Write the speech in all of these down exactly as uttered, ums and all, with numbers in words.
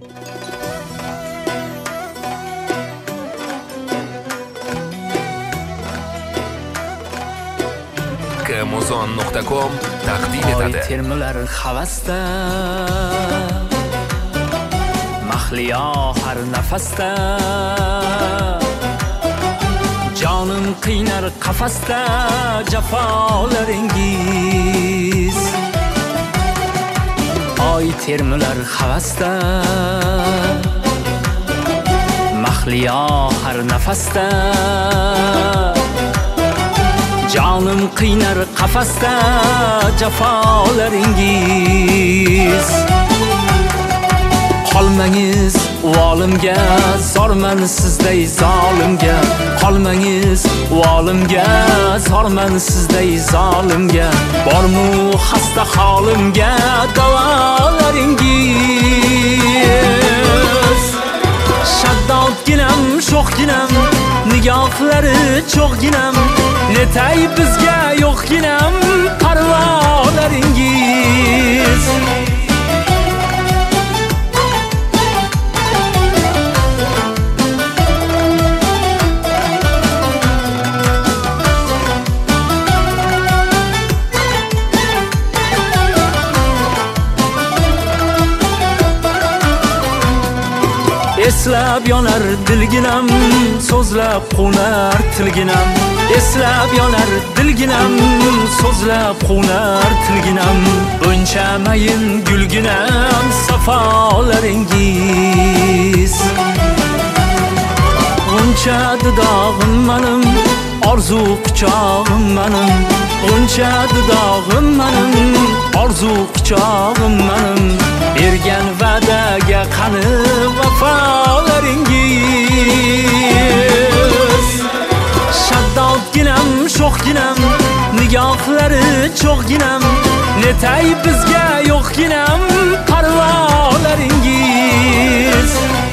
Amazon nuqta com taqdim etadi. Termilar havasda, mahliyo har nafasda, jonim qiynar qafasda jafolaringiz. Oy termilar havasda, mahliyo har nafasda, jonim qiynar qafasda jafolaringiz. Qolmangiz volimga, zorman sizday zolimga. Qolmangiz volimga, zorman sizday zolimga. Bormu xasta holimga davolaringiz. Shaddodginam, sho'xginam, nigohlari cho'g'ginam, netay bizga yo'qginam parvolaringiz. Eslab yonar dilginam, so'zlab qo'nar tilginam. Eslab yonar dilginam, so'zlab qo'nar tilginam. O'nchamayin gulginam safolaringiz. G'uncha dudog'im manim, orzu quchog'im manim. G'uncha dudog'im manim, orzu quchog'im manim. Bergan va'daga qani vafolaringiz. Shaddodginam, sho'xginam, nigohlari cho'g'ginam, netay bizga yo'qginam parvolaringiz.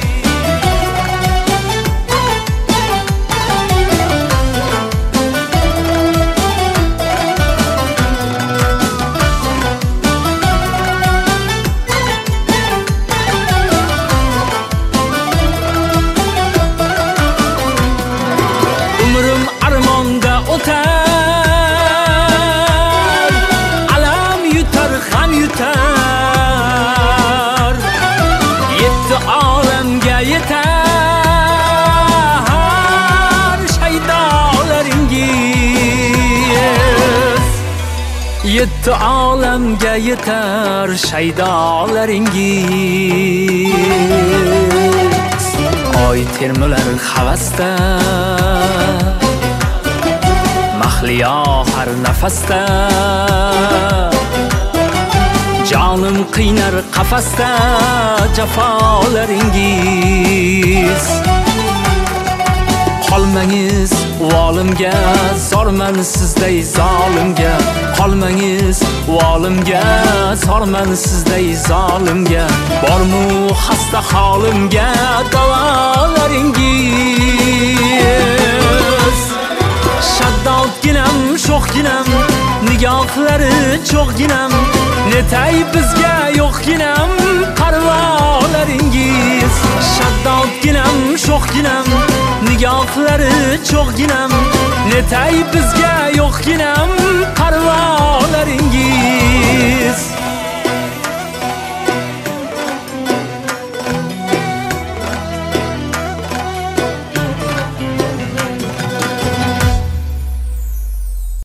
Alam yutar, ham yutar, yetti olamga yetar shaydolaringiz. Yetti olamga yetar shaydolaringiz. Oy termilar havasda, mahliyo har nafasda, jonim qiynar qafasda jafolaringiz. Qolmangiz volimga, zorman sizday zolimga. Qolmangiz volimga, zorman sizday zolimga. Bormu xasta holimga davolaringiz. Shaddodginam, sho'xginam, nigohlari cho'g'ginam, netay bizga yo'qginam parvolaringiz. Shaddodginam, sho'xginam, nigohlari cho'g'ginam, netay bizga yo'qginam parvolaringiz.